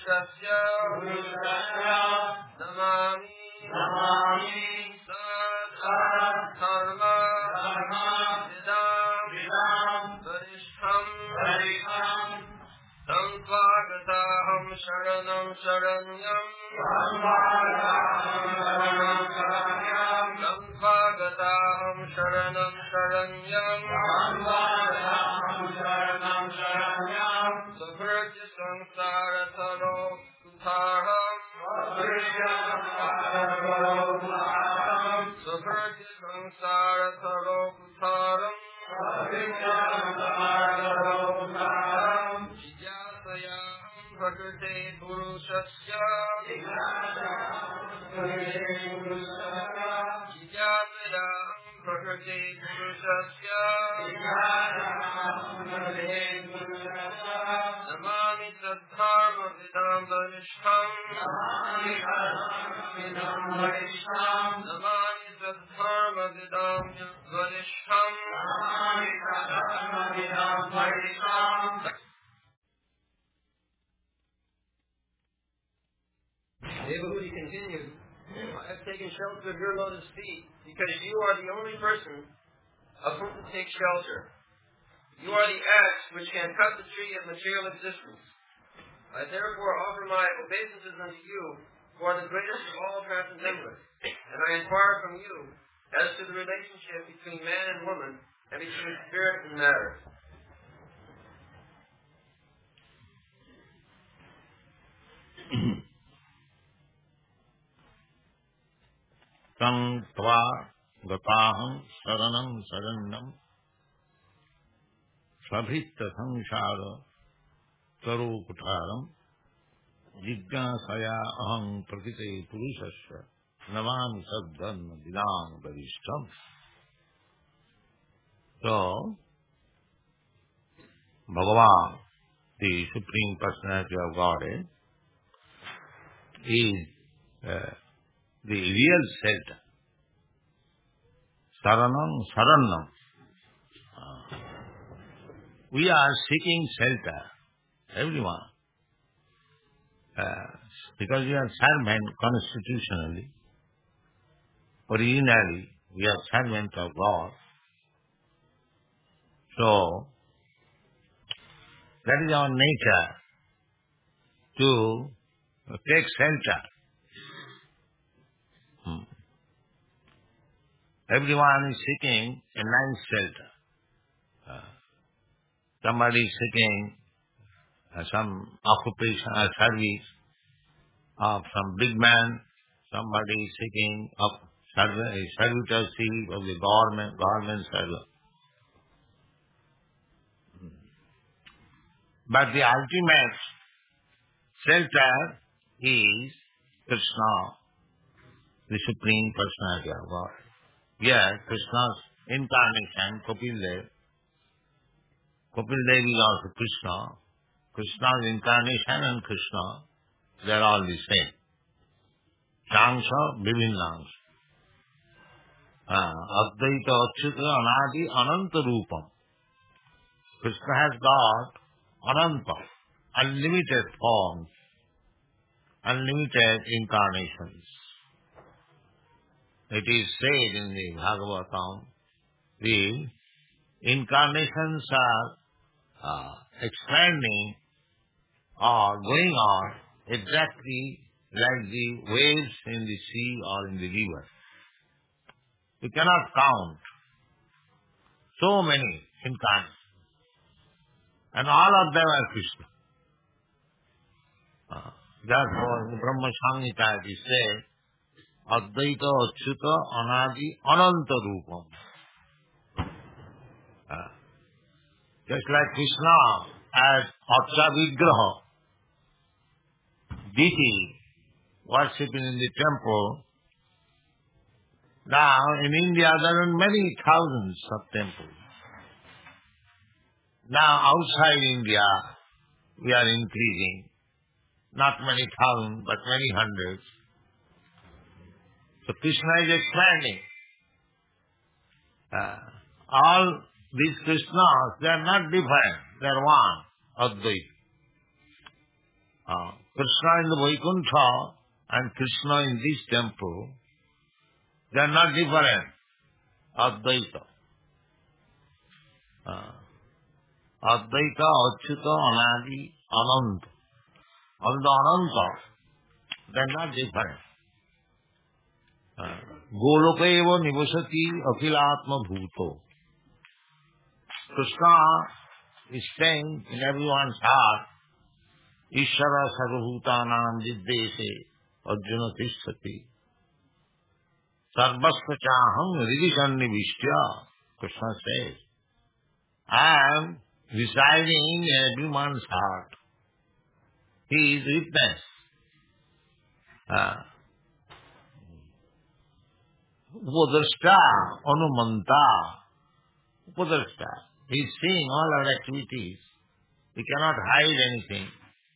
Purushasya Namami Sad Dharma Vidam Varishtham Samvagataham Sharanam Sharanyam Samvagataham Sharanam Sharanyam Subhrati Samsara Saro Sutharam Subhrati Samsara Saro Sutharam Prakriti Purushasya Jijataya Prakriti Purushasya Namami Saddharma Vidam Varishtham Namami Saddharma Vidam Varishtham Devahuti continued, I have taken shelter of your lotus feet because you are the only person of whom to take shelter. You are the axe which can cut the tree of material existence. I therefore offer my obeisances unto you, who are the greatest of all transcendentalists, and I inquire from you as to the relationship between man and woman and between spirit and matter. Tam tva gataham saranam saranyam sabhita samsara saruputaram jignasaya aham prakrite purushasya namami saddharma vidam varishtham. So, Bhagavan, the Supreme Personality of Godhead, is the real shelter. Saranam. We are seeking shelter, everyone. Because we are servant constitutionally. Originally, we are servant of God. So, that is our nature, to take shelter. Everyone is seeking a nice shelter. Somebody is seeking some occupation or service of some big man. Somebody is seeking servitorship of the government service. But the ultimate shelter is Krishna, the Supreme Personality of God. Yes, Krishna's incarnation, Kapil Dev is also Krishna. Krishna's incarnation and Krishna, they are all the same. Shangsha, Vivinnangsha. Advaita Achyuta Anadi Ananta Rupam. Krishna has got Ananta, unlimited forms, unlimited incarnations. It is said in the Bhagavatam, the incarnations are expanding or going on exactly like the waves in the sea or in the river. You cannot count so many incarnations. And all of them are Krishna. Therefore, in Brahma Samhita it is said, Advaita Achyuta Anadi Ananta Rupam. Just like Krishna as Archa Vigraha, deity worshipping in the temple. Now in India there are many thousands of temples. Now outside India we are increasing. Not many thousands, but many hundreds. So Krishna is expanding. All these Krishnas, they are not different. They are one, Advaita. Krishna in the Vaikuntha and Krishna in this temple, they are not different. Advaita. Advaita, Achyuta, Anadi, Ananta. On the Ananta, they are not different. Goloka eva nivasati akhilatma bhuto. Krishna is staying in everyone's heart. Ishvara sarvabhutanam jiddese Arjuna tisthati. Sarvasva chaham ridisannivishya. Krishna says, I am residing in everyone's heart. He is witness. Upadrashta, Anumanta. Upadrashta. He is seeing all our activities. He cannot hide anything.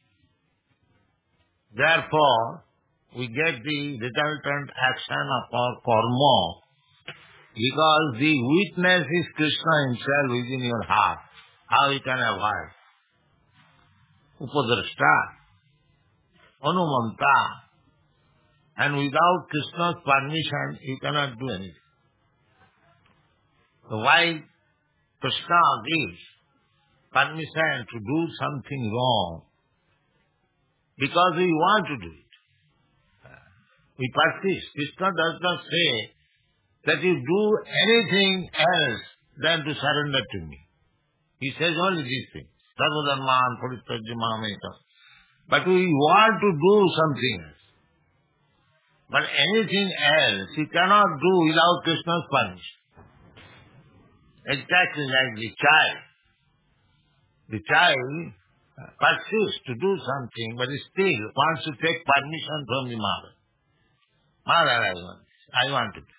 Therefore, we get the resultant action of our karma because the witness is Krishna himself within your heart. How you can avoid? Upadrashta, Anumanta. And without Krishna's permission, you cannot do anything. So why Krishna gives permission to do something wrong? Because we want to do it. We persist. Krishna does not say that you do anything else than to surrender to me. He says only these things. Sarvadharman parittajya mamekam. But we want to do something else. But anything else you cannot do without Krishna's permission. Exactly like the child. The child persists to do something, but he still wants to take permission from the mother. Mother, I want to do.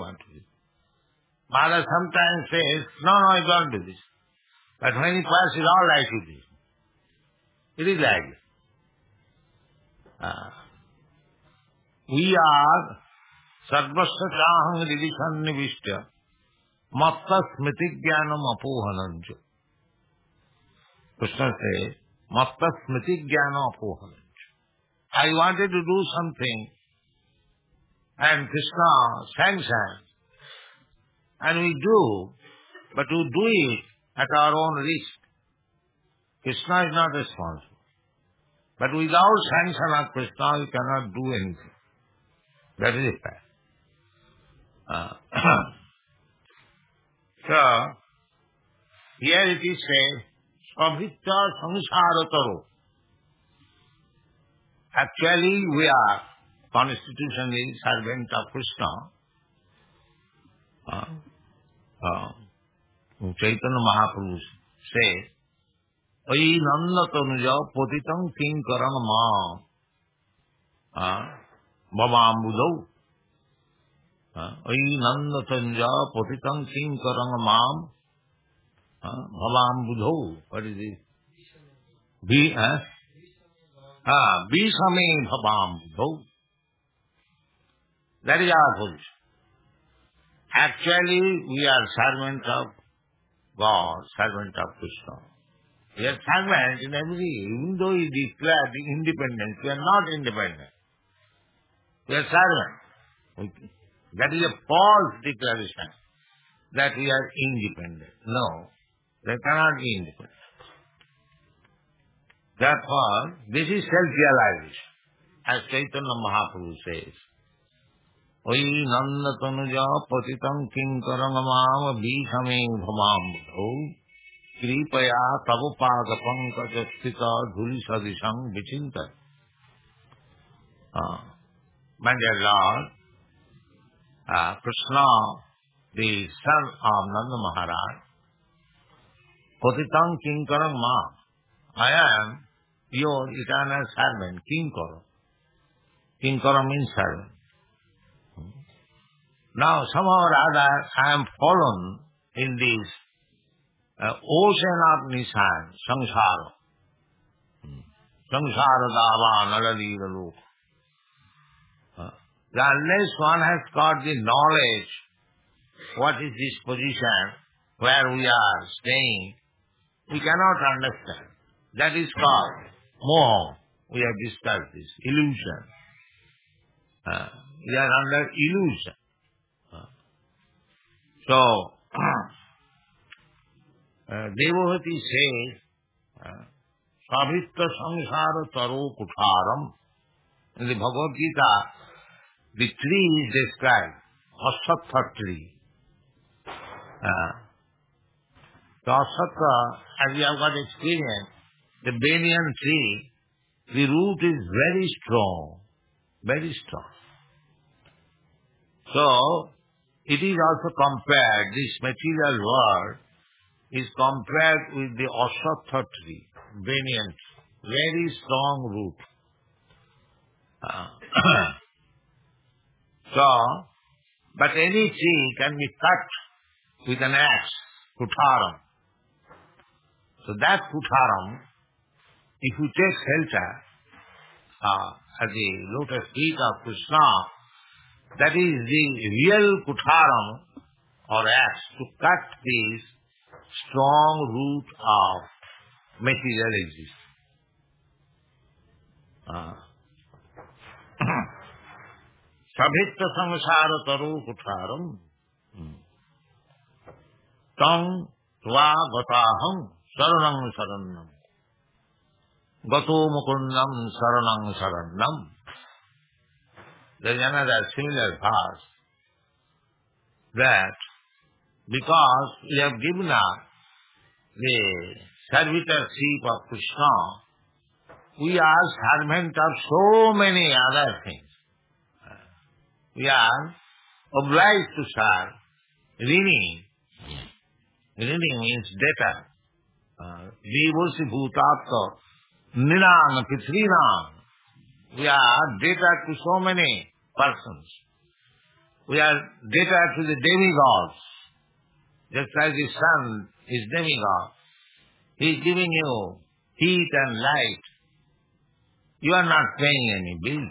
Mother sometimes says, no, I don't do this. But when he passes, all right with this. It is like this. We are sarvasya chaham ridisannivishya matta smriti jnanam apohananja. Krishna says, matta smriti jnanam apohananja. I wanted to do something and Krishna sanctions and we do, but we do it at our own risk. Krishna is not responsible. But without sanction of Krishna, you cannot do anything. That is it. So, here it is said, Svabhitya samsarataro. Actually, we are constitutionally servant of Krishna. Chaitanya Mahaprabhu says, Ayi nandatanuja patitam kinkaram ma bhavambudau. Ayi nandatanuja patitam kinkaram ma bhavambudau. What is it? Bhisame bhavambudau. That is our position. Actually, we are servant of God, servant of Krishna. We are servant in every, even though we declare the independence, we are not independent. We are servant. That is a false declaration that we are independent. No, they cannot be independent. Therefore, this is self-realization, as Chaitanya Mahaprabhu says. Oyi nanda tanuja patitam kinkarangamam bhishame bhamambudau kripaya tavupada pankaj sthita dhurisadisham vichinta. My dear Lord, Krishna, the son of Nanda Maharaj, patitam kinkarangamam, I am your eternal servant, Kinkara. Kinkara means servant. Now, somehow or other, I am fallen in this ocean of Nisan, samsara. Samsara dava naladira loka. Unless one has got the knowledge, what is this position, where we are staying, we cannot understand. That is called moha. We have discussed this. Illusion. We are under illusion. So, Devavati says, Sabhitta samsara taro kutharam. In the Bhagavad Gita, the tree is described, Asatha tree. The Asatha, as we have got experience, the banyan tree, the root is very strong, very strong. So, it is also compared, this material world is compared with the Asatha tree, banyan tree, very strong root. So, but any tree can be cut with an axe, kutharam. So that kutharam, if you take shelter at the lotus feet of Krishna, that is the real kutharam or axe to cut this strong root of material existence. Sabhitta samsara taro kutharam tam tva gataham saranam saranam gato mukundam saranam saranam. There is another similar verse that because we have given up the servitorship of Krishna, we are servant of so many other things. We are obliged to serve. Rini. Rini means debtor. Devosi bhutatta nirang pitrinang. We are debtor to so many persons. We are debtor to the demigods. Just like the sun is demigod. He is giving you heat and light. You are not paying any bill.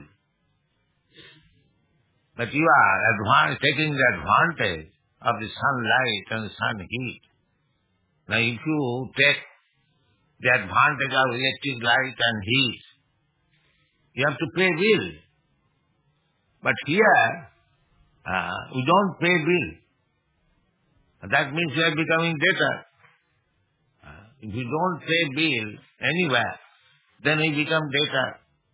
But you are taking the advantage of the sunlight and sun heat. Now if you take the advantage of electric light and heat, you have to pay bill. But here, we don't pay bill. That means you are becoming debtor. If you don't pay bill anywhere, then we become debtor.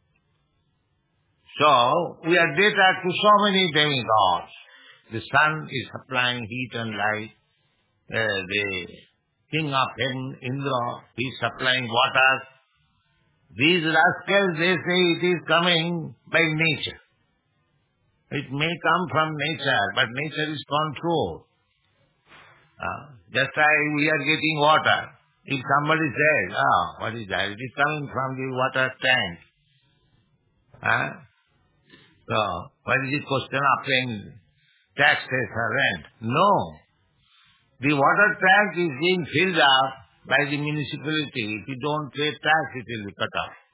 So, we are debtor to so many demigods. The sun is supplying heat and light. The king of heaven, Indra, he is supplying water. These rascals, they say it is coming by nature. It may come from nature, but nature is controlled. Just like we are getting water. If somebody says, what is that? It is coming from the water tank. So, what is the question of paying taxes or rent? No. The water tank is being filled up by the municipality. If you don't pay tax, it will be cut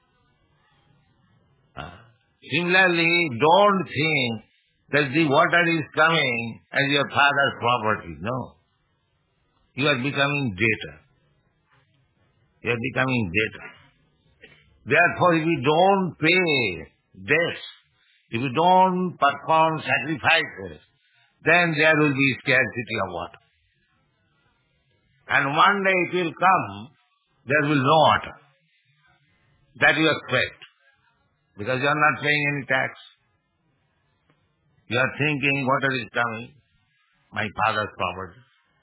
off. Similarly, don't think that the water is coming as your father's property. No. You are becoming debtor. You are becoming debtor. Therefore, if you don't pay debts, if you don't perform sacrifices, then there will be scarcity of water. And one day it will come, there will be no water. That you expect. Because you are not paying any tax. You are thinking water is coming, my father's property.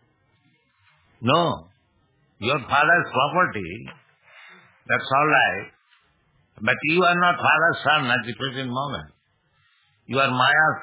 No. Your father's property, that's all right. But you are not father's son at the present moment. You are Maya's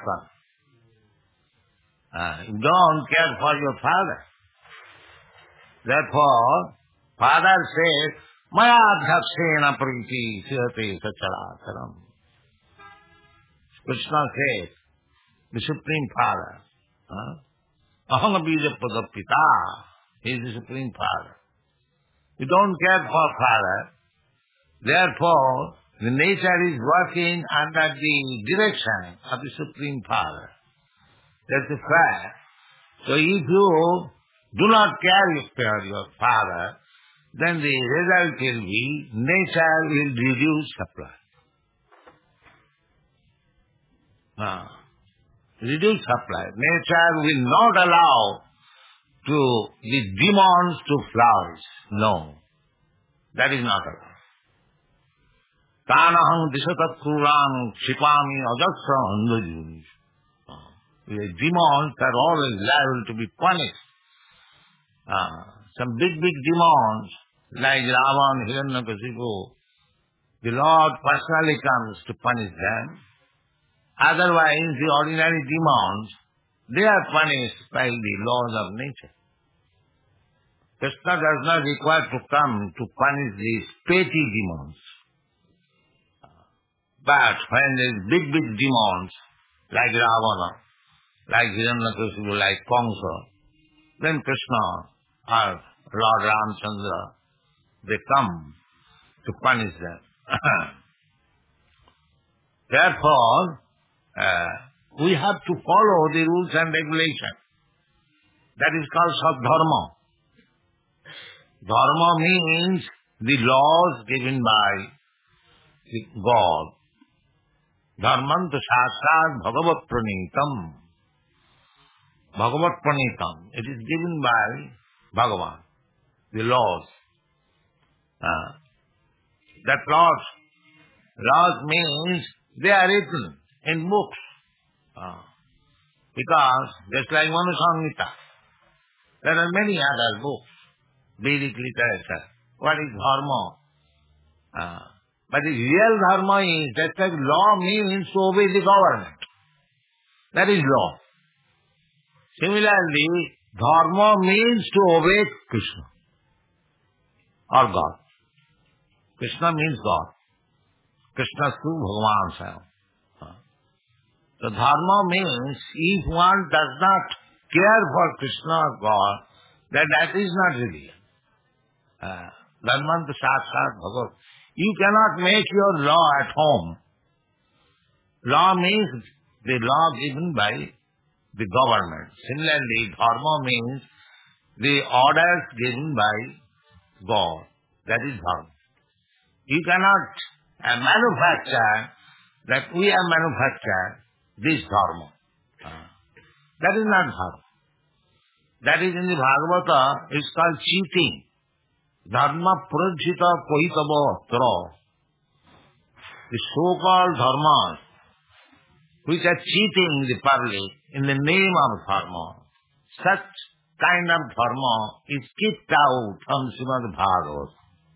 son. You don't care for your father. Therefore, father says, Maya dhapsena priti sihate sacharacharam. Krishna says, the Supreme Father, aham abhija padapita, he is the Supreme Father. You don't care for father, therefore, the nature is working under the direction of the Supreme Father. That's a fact. So if you do not care for your father, then the result will be nature will reduce supply. Reduce supply. Nature will not allow to the demons to flourish. No, that is not allowed. Tanaham dishatat kuran shipami ajasra andajuni. The demons are always liable to be punished. Some big demons like Ravan, Hiranyakasipu, the Lord personally comes to punish them. Otherwise, the ordinary demons, they are punished by the laws of nature. Krishna does not require to come to punish these petty demons. But when there is big demons, like Ravana, like Hiranyakasipu, like Kamsa, then Krishna or Lord Ramchandra, they come to punish them. Therefore, we have to follow the rules and regulations. That is called Sadharma. Dharma means the laws given by God. Dharmant sasat bhagavat pranitam. Bhagavat pranitam. It is given by Bhagavan. The laws. That laws means they are written in books. Because just like Manu Samhita, there are many other books, Vedic literature. What is dharma? But the real dharma is just like law means to obey the government. That is law. Similarly, dharma means to obey Krishna or God. Krishna means God. Krishna is Bhagavan Swayam. So dharma means if one does not care for Krishna or God, then that is not real. Dharmant sasat bhagavat. You cannot make your law at home. Law means the law given by the government. Similarly, dharma means the orders given by God. That is dharma. You cannot manufacture that we have manufactured this dharma. That is not dharma. That is in the Bhagavata, it's called cheating. Dharma prajita kohitava atra. The so-called dharmas, which are cheating the public in the name of dharma, such kind of dharma is kicked out from Srimad Bhagavata.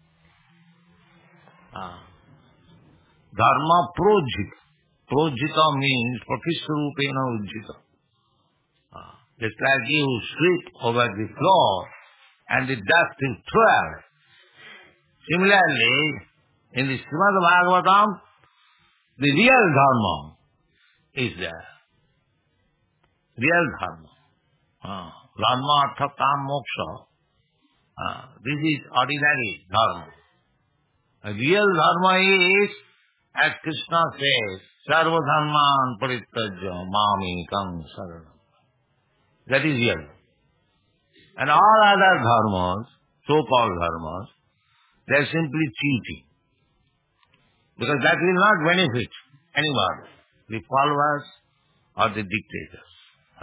Dharma projita. Projita means pratishrupena ujjita. Just like you sweep over the floor and the dust is twirled. Similarly, in the Srimad Bhagavatam, the real dharma is there. Real dharma. Dharma artha kam moksha. This is ordinary dharma. Real dharma is, as Krishna says, sarva dharman parityajya mamekam saranam. That is real. And all other dharmas, so-called dharmas, they are simply cheating. Because that will not benefit anyone, the followers or the dictators.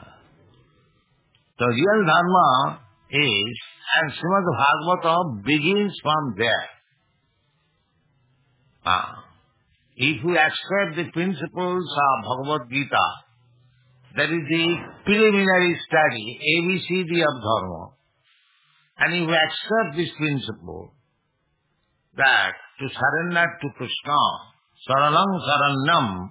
So real dharma is, and Srimad Bhagavata begins from there. If you accept the principles of Bhagavad Gita, that is the preliminary study, ABCD of dharma, and if you accept this principle, that to surrender to Krishna, saranam saranyam,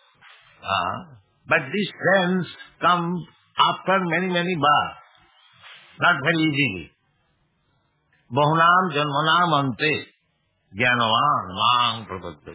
but this sense comes after many births, not very easily. Bahunam janmanam ante jnanavan mang prapadyate.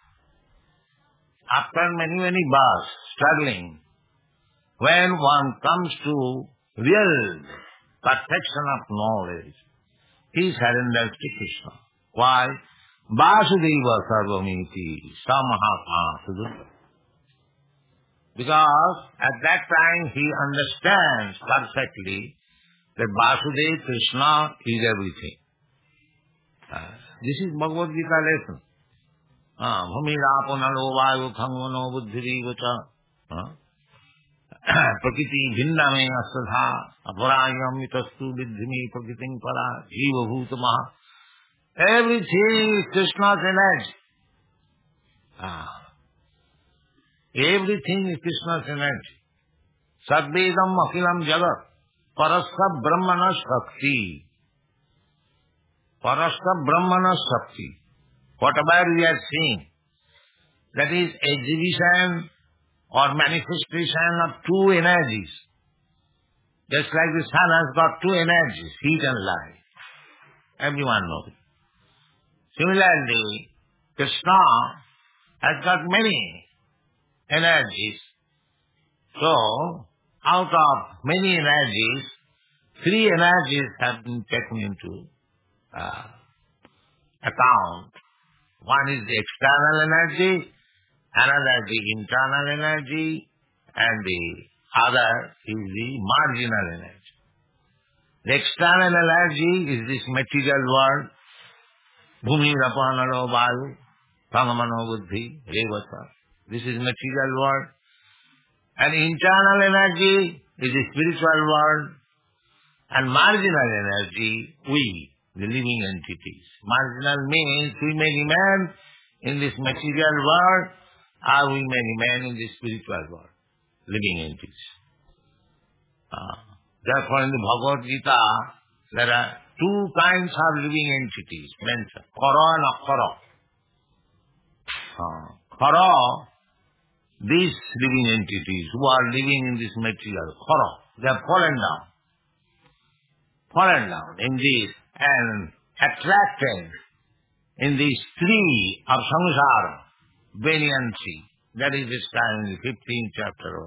After many births, struggling, when one comes to real perfection of knowledge, he surrenders to Krishna. Why? Vasudeva sarvamiti samahatma sudhutta. Because at that time he understands perfectly that Vasudeva Krishna is everything. This is Bhagavad Gita lesson. Bhumi rapo nalo vayu khangvano buddhiri vacha Prakriti bhinna me asatha aparayam itastu vidhimi prakritim para jiva bhutamaha. Everything is Krishna's energy. Everything is Krishna's energy. Sadvedam akilam jagat. Parasya brahmana shakti. Parasya brahmana shakti. Whatever we are seeing, that is exhibition or manifestation of two energies. Just like the sun has got two energies, heat and light. Everyone knows it. Similarly, Krishna has got many energies. So, out of many energies, three energies have been taken into account. One is the external energy, another the internal energy, and the other is the marginal energy. The external energy is this material world, bhumi rapanaro vayu, prangamano buddhi, revasa. This is material world. And internal energy is the spiritual world, and marginal energy, we, the living entities. Marginal means we may remain in this material world, or we may remain in the spiritual world, living entities. Therefore, in the Bhagavad Gita, there are two kinds of living entities mentioned, Khara and Akhara. Khara, these living entities who are living in this material, Khara, they have fallen down in this and attracted in these three of samsara, veniancy. That is described in the 15th chapter.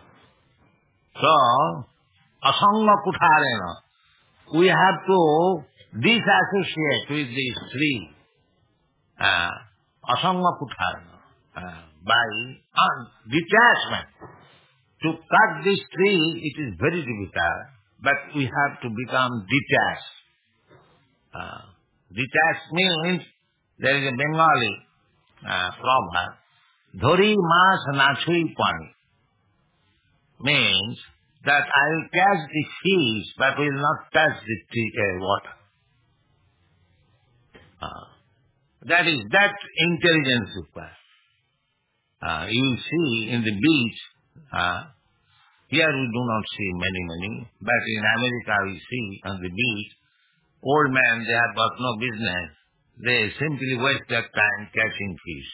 So, asanga kutarena, we have to disassociate with these three. Asanga kutarena, by detachment. To cut these three, it is very difficult, but we have to become detached. Detached means, there is a Bengali proverb, Dhori mas nachui pani, means that I will catch the fish but will not touch the water. That intelligence required. You see in the beach, here we do not see many, but in America we see on the beach, old men, they have got no business. They simply waste their time catching fish.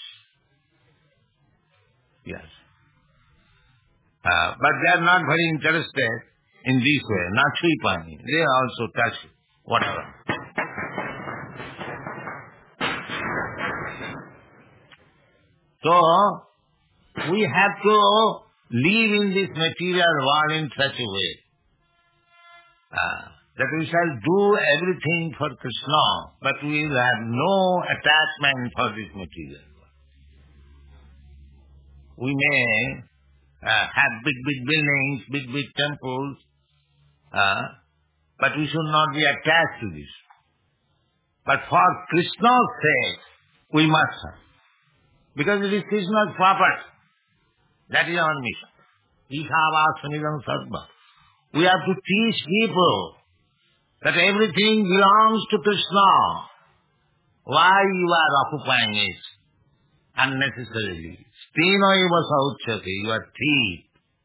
Yes. But they are not very interested in this way, not pani. They also touch whatever. So, we have to live in this material world in such a way that we shall do everything for Krishna, but we will have no attachment for this material world. We may have big buildings, big temples, but we should not be attached to this. But for Krishna's sake, we must have. Because it is Krishna's property. That is our mission. Ishavasvanidam sarva. We have to teach people that everything belongs to Krishna. Why you are occupying it unnecessarily? Stino eva sauchyate, you are thief.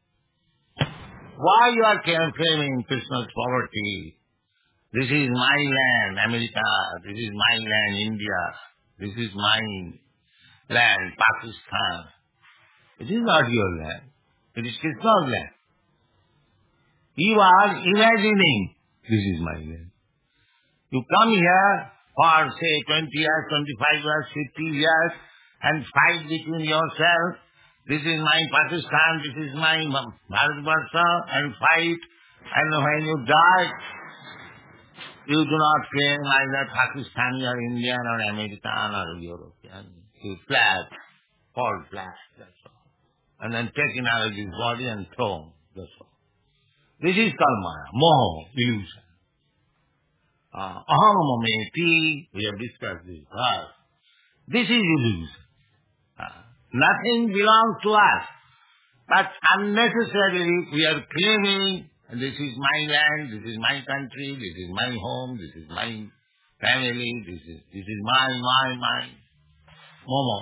Why you are claiming Krishna's property? This is my land, America. This is my land, India. This is my land, Pakistan. It is not your land. It is Krishna's land. You are imagining, this is my land. You come here for say 20 years, 25 years, 50 years and fight between yourself. This is my Pakistan, this is my Bharatvarsha, and fight. And when you die, you do not claim either Pakistani or Indian or American or European. You flag, fall flag, that's all. And then take in out his body and throw him, that's all. This is called Maya, Moho, illusion. Aham mameti, we have discussed this. This is illusion. Nothing belongs to us. But unnecessarily we are claiming, this is my land, this is my country, this is my home, this is my family, this is my. Momo.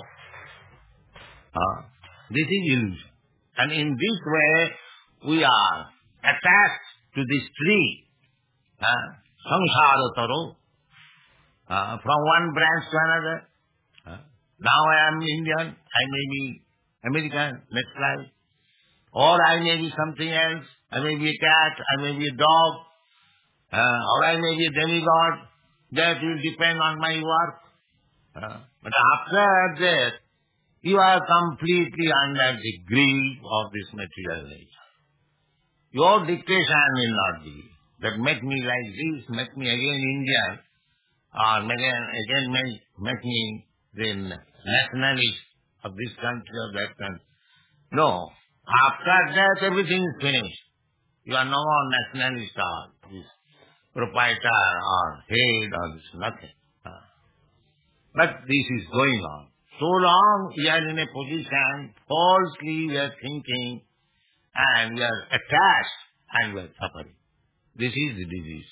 This is illusion. And in this way, we are attached to this tree, samsara taro, from one branch to another. Now I am Indian, I may be American, next life. Or I may be something else. I may be a cat, I may be a dog, or I may be a demigod. That will depend on my work. But after that, you are completely under the grip of this material nature. Your dictation will not be that make me like this, make me again Indian, or make me the nationalist of this country or that country. No. After that, everything is finished. You are no more nationalist or this proprietor or head or this nothing. But this is going on. So long we are in a position, falsely we are thinking, and we are attached, and we are suffering. This is the disease.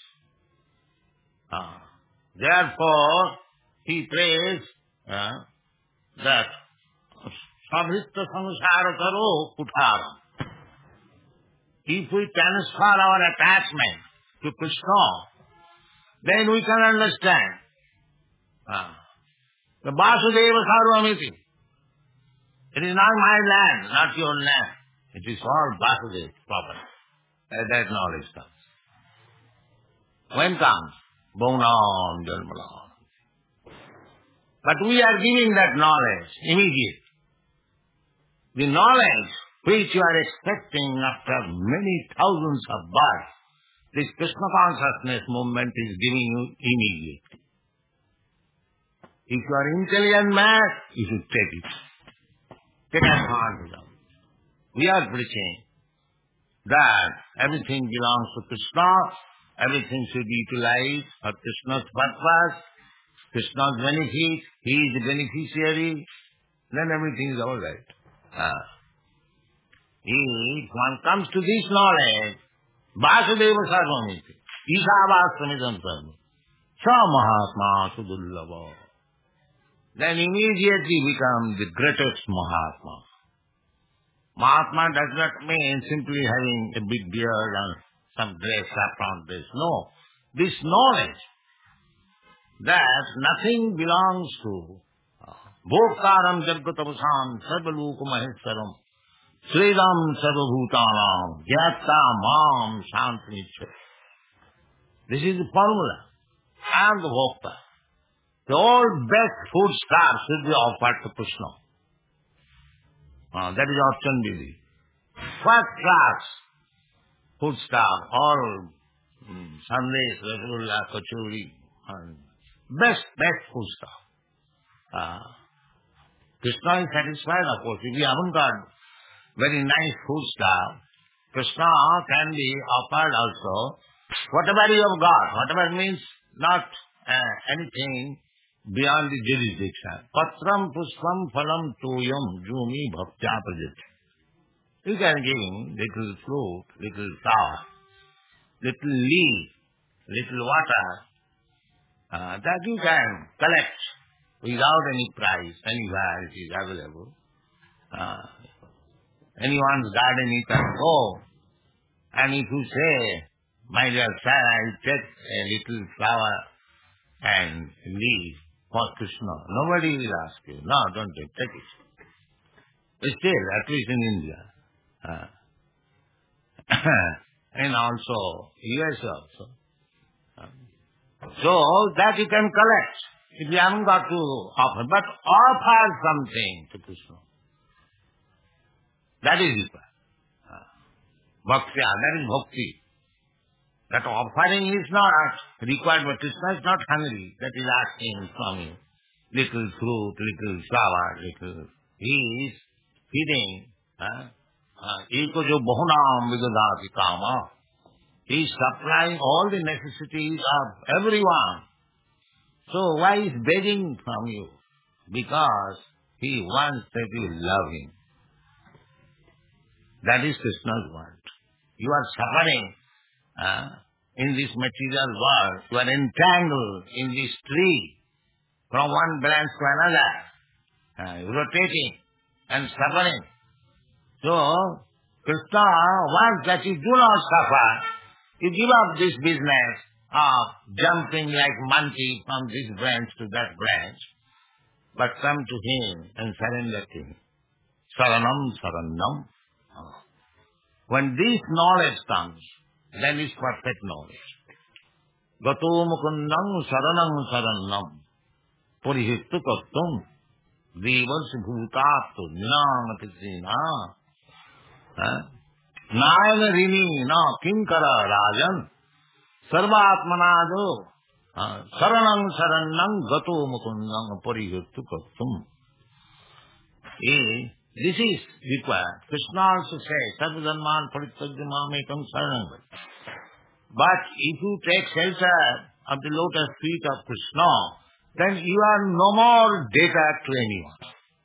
Therefore, he prays that Savritta samsara karo kutaram. If we transfer our attachment to Krishna, then we can understand. The Vasudeva Sarvamiti. It is not my land, not your land. It is all Vasudeva's property. That knowledge comes. When comes? Bhunam Jalmalam. But we are giving that knowledge immediate. The knowledge which you are expecting after many thousands of births, this Krishna consciousness movement is giving you immediately. If you are intelligent man, you should take it. Take advantage of it. We are preaching that everything belongs to Krishna, everything should be utilized for Krishna's purpose, Krishna's benefit, he is the beneficiary, then everything is all right. If one comes to this knowledge, Vasudeva Sarvamiti, Isavastamidam Sarvam, Sa Mahatma Sudullava, then immediately become the greatest Mahatma. Mahatma does not mean simply having a big beard and some dress, saffron dress. No. This knowledge that nothing belongs to Bhoktaram Jaggatavasam Sarvaluka Maheswaram Sridam Sarvabhutanam Jyata Mam Shantanichya. This is the formula. I am the Bhokta. The all best food stuff should be offered to Krishna. That is Archan Didi. First class food stuff, all Sandesh, Rasgulla, Kachori, best food stuff. Krishna is satisfied, of course. If we haven't got very nice food stuff, Krishna can be offered also. Whatever you have got, whatever means not anything beyond the jurisdiction. Patram puspam phalam toyam jumi bhaktya prajit. You can give him little fruit, little flower, little leaf, little water, that you can collect without any price, anywhere it is available. Anyone's garden you can go, and if you say, my dear sir, I'll take a little flower and leaf for Krishna, nobody will ask you. No, don't take it. But still, at least in India. And also, US also. So, that you can collect. If you haven't got to offer. But offer something to Krishna. That is required. Bhaktya, that is bhakti. That offering is not required, but Krishna is not hungry. That is asking from you. Little fruit, little flower, little. He is feeding. Eko jo bahunam vigadati kama. He is supplying all the necessities of everyone. So why is begging from you? Because he wants that you love him. That is Krishna's word. You are suffering in this material world. You are entangled in this tree from one branch to another, rotating and suffering. So, Krishna wants that you do not suffer. You give up this business of jumping like monkey from this branch to that branch, but come to Him and surrender to Him. Saranam, saranam. When this knowledge comes, then is perfect knowledge. Gato mukundam saranam saranam. Purihittu kattum. Devas bhutattu ninamati sina. Nayana rini na kinkara rajan. Sarvatmanado. Saranam saranam gato mukundam purihittu kattum. This is required. Krishna also says, Sarvadharman parityagyamamekam saranam. But if you take shelter of the lotus feet of Krishna, then you are no more debtor to anyone.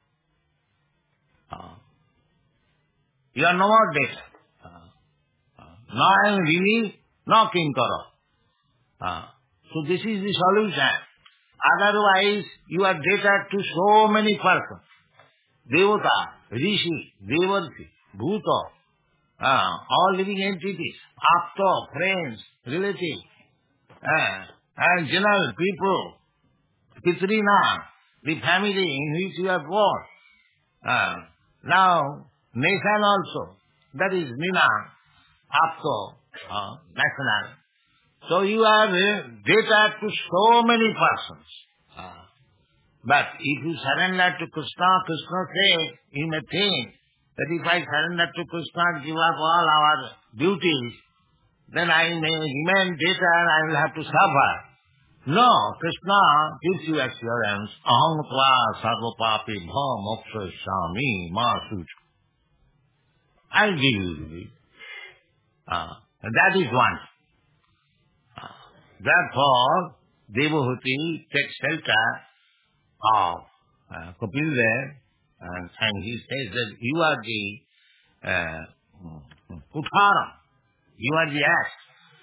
You are no more debtor. Na rini, na kinkara. So this is the solution. Otherwise, you are debtor to so many persons. Devata, Rishi, Devarsi, Bhuta, all living entities, Apta, friends, relatives, and general people, Pitrina, the family in which you are born. Now, nation also, that is Nina, Apta, national. So you are debtor to so many persons. But if you surrender to Krishna, Krishna says, you may think that if I surrender to Krishna, give up all our duties, then I may remain debtor and I will have to suffer. No, Krishna gives you assurance, aham tva sarvapapi bha moksha shami ma sucha. I will give you relief. That is one. Therefore, Devahuti takes shelter of Kapil there, and he says that you are the Kuthara, you are the axe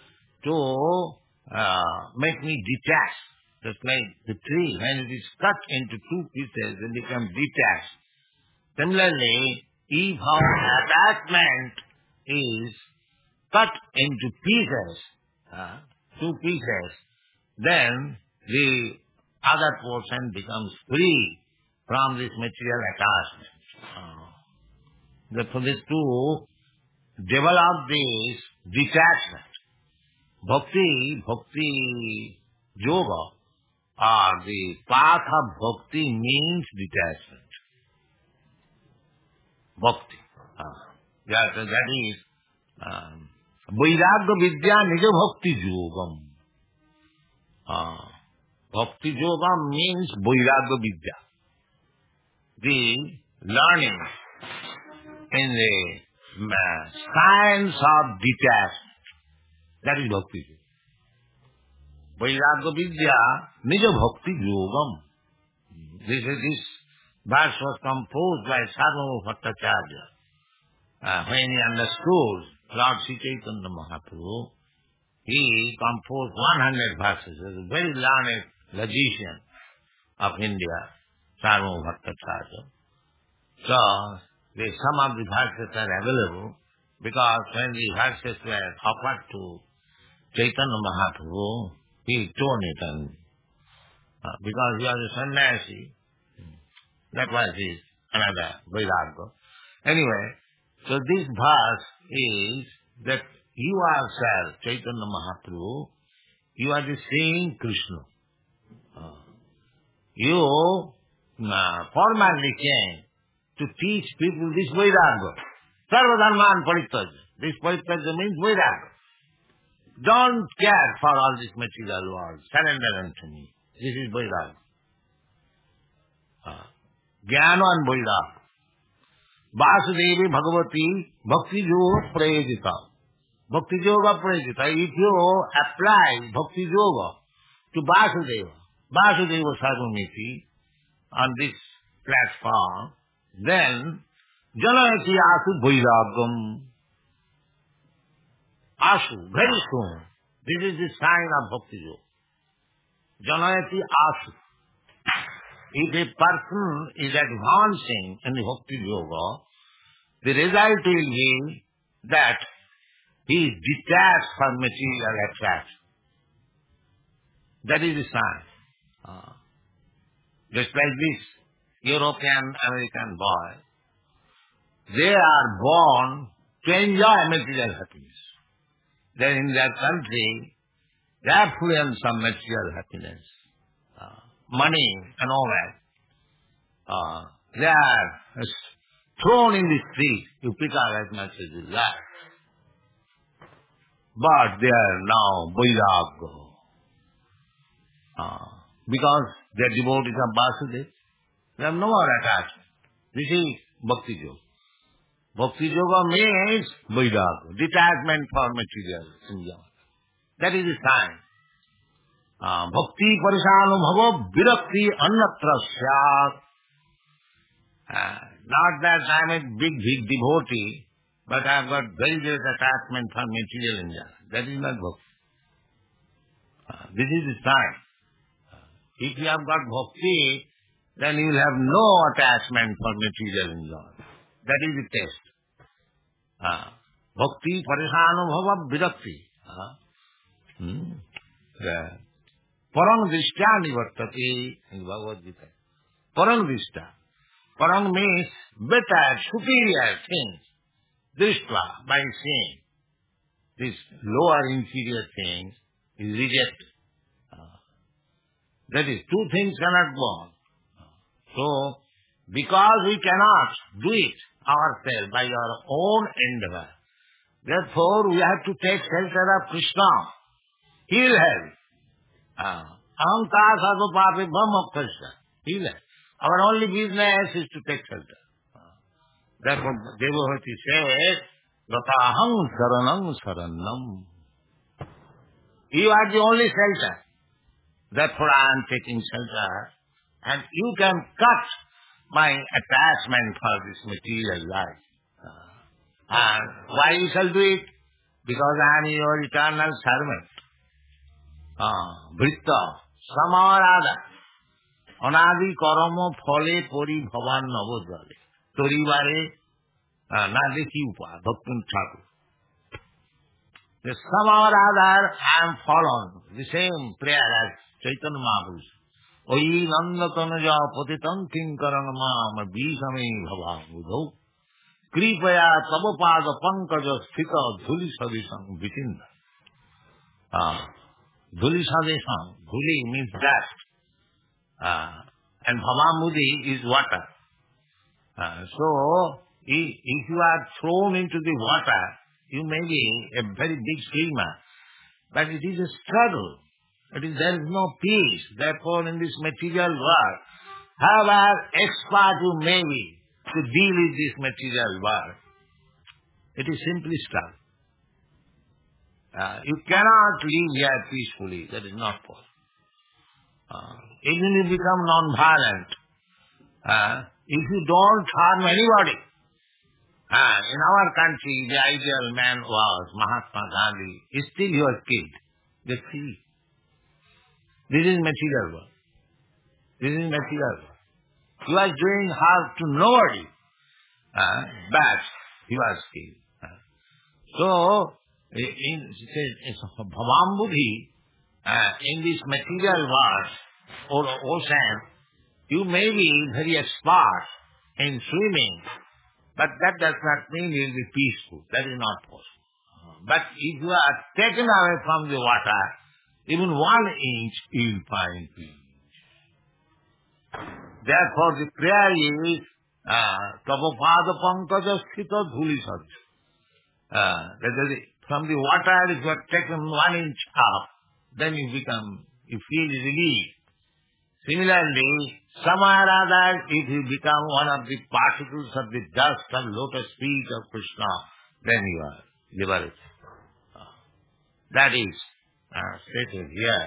to make me detached. Just like the tree, when it is cut into two pieces, it becomes detached. Similarly, if our attachment is cut into pieces, two pieces, then the other portion becomes free from this material attachment. Therefore, this to develop this detachment. Bhakti yoga, or the path of bhakti means detachment. Bhakti. That is Vairagya Vidya Nija Bhakti Yogam. Bhakti Yoga means Vairagya Vidya. The learning in the science of detachment. That is Bhakti Yoga. Vairagya Vidya Nija Bhakti Yogam. This verse was composed by Sarvabhauma Bhattacharya. When he understood Lord Sri Chaitanya Mahaprabhu, he composed 100 verses. He was a very learned logician of India, Sarvabhauma Bhattacharya. So, some of the verses are available because when the verses were offered to Chaitanya Mahaprabhu, he torn it and because he was a sannyasi, that was his another Vairagya. Anyway, so this verse is that you yourself, Chaitanya Mahaprabhu, you are the same Krishna. You formally came to teach people this Vairagya. Sarvadharman parityaja. This parityaja means Vairagya. Don't care for all this material world. Surrender unto me. This is Vairagya. Jnana and Vairagya. Vasudevi Bhagavati Bhakti Yoga Prayojita. Bhakti Yoga Prayojita. If you apply Bhakti Yoga to Vasudeva, Vasudeva Sarvamiti on this platform, then Janayati asu vairagam. Asu, very soon. This is the sign of Bhakti Yoga. Janayati asu. If a person is advancing in the Bhakti Yoga, the result will be that he is detached from material attraction. That is the sign. Just like this European American boy, they are born to enjoy material happiness. Then in their country, they are fluent of material happiness, money and all that. They are thrown in the street. You pick up as much as you like. But they are now vairagya. Because they are devotees of Vasudeva. They have no more attachment. This is Bhakti Yoga. Bhakti Yoga means vairagya, detachment from material enjoyment. That is the sign. Bhakti parisanubhava virakti annatra syat. Not that I am a big devotee, but I have got very great attachment from material enjoyment. That is not bhakti. This is the sign. If you have got bhakti, then you will have no attachment for material enjoyment. That is the test. Bhakti parisanubhava virakti. Parang drishtya nivartati in Bhagavad Gita. Parang drishtya. Parang means better, superior things. Drishtva, by seeing. These lower, inferior things is rejected. That is, two things cannot go on. So, because we cannot do it ourselves by our own endeavor, therefore we have to take shelter of Krishna. He will help. Ahankar sadhupapi brahmakrishna. He will help. Our only business is to take shelter. Therefore, Devahati says, Gatahang saranam saranam. You are the only shelter. Therefore, I am taking shelter. And you can cut my attachment for this material life. And why you shall do it? Because I am your eternal servant. Vritta, samarada, anadi karamo phale pori bhavan navojale. Toribare, nadeki upa, Bhakti Thakur. The samarada, I am followed. The same prayer as Chaitanya Mahaprabhu. Oyi nandatanuja patitam kinkaran mama bishame bhava budho. Kripaya tabapada pankaja sthita dhuli sadisam vitinda. Dhuli sadisam. Dhuli means dust. And bhavamudi is water. So, if you are thrown into the water, you may be a very big swimmer. But it is a struggle. There is no peace. Therefore, in this material world, however expert you may be to deal with this material world, it is simply struggle. You cannot live here peacefully. That is not possible. Even if you become non-violent, if you don't harm anybody, in our country, the ideal man was Mahatma Gandhi. Still he was killed. They free. This is material world. This is material world. He was doing harm to nobody, but he was killed. So, in Bhavambudhi, in this material world or ocean, you may be very expert in swimming, but that does not mean you will be peaceful. That is not possible. But if you are taken away from the water, even 1 inch, you will find peace. Therefore, the prayer is Tapapada Pankaja Sthita Dhuli Sadhu. From the water, if you are taken 1 inch up, then you feel relieved. Similarly, somewhere or other, if you become one of the particles of the dust of lotus feet of Krishna, then you are liberated. That is stated here.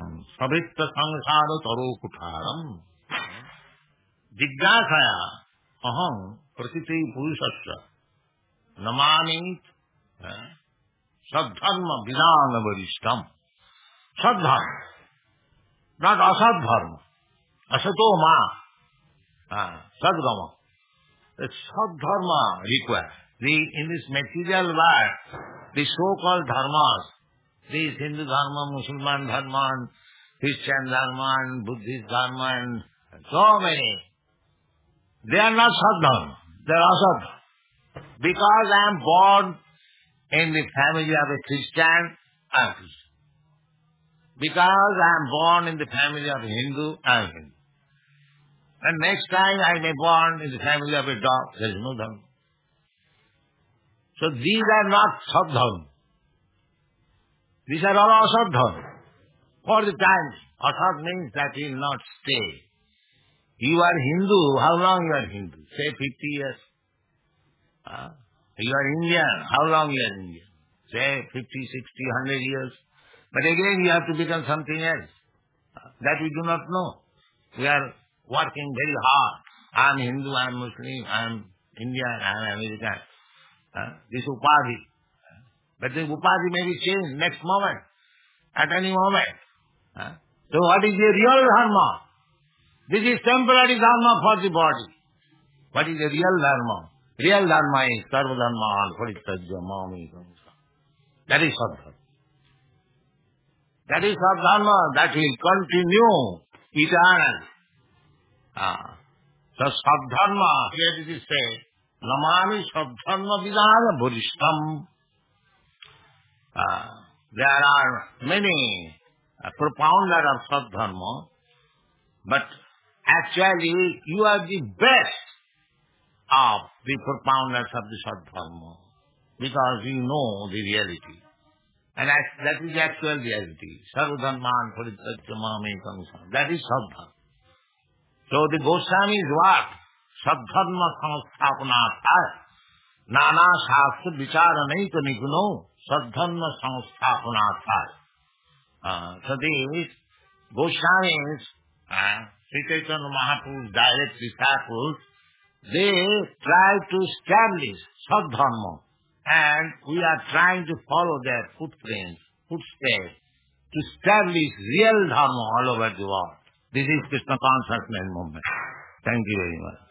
Savitta sangsara taro kutharam. Jignasaya aham prakriti purusasya namami sadharma vidana varishtam. Sadharma, not asadharma. Asato ma, sadgama. The sadharma required. In this material world, the so-called dharmas, these Hindu dharma, Muslim dharma, and Christian dharma, and Buddhist dharma, and so many, they are not sadharma, they are asad. Because I am born in the family of a Christian, I am Christian. Because I am born in the family of a Hindu, I am Hindu. And next time I may born in the family of a dog, there is no dharma. So these are not sadharma. These are all asadharma. For the time, asad means that he will not stay. You are Hindu, how long you are Hindu? Say 50 years. You are Indian, how long you are Indian? Say 50, 60, 100 years. But again you have to become something else. That we do not know. We are working very hard. I am Hindu, I am Muslim, I am Indian, I am American. This upadhi. But the upadhi may be changed next moment, at any moment. So what is the real dharma? This is temporary dharma for the body. What is the real dharma? Real dharma is sarva dharma parittajya mami kamsa. That is sadharma. That is sadharma that will continue eternally. So sadharma, here it is said, namami sadharma vidana bhurishtam. There are many propounders of sadharma, but actually you are the best of the propounders of the sadharma, because you know the reality. And that is the actual reality. Sarvadharman parittajya mamekam sam. That is sadharma. So the Goswami's what? Sadharma samsthapanatha. Nana shastra vicharanayika nikuno. Sadharma samsthapanatha. So these Goswamis, Sri Chaitanya Mahaprabhu's direct disciples, they try to establish sadharma. And we are trying to follow their footsteps, to establish real dharma all over the world. This is Krishna consciousness movement. Thank you very much.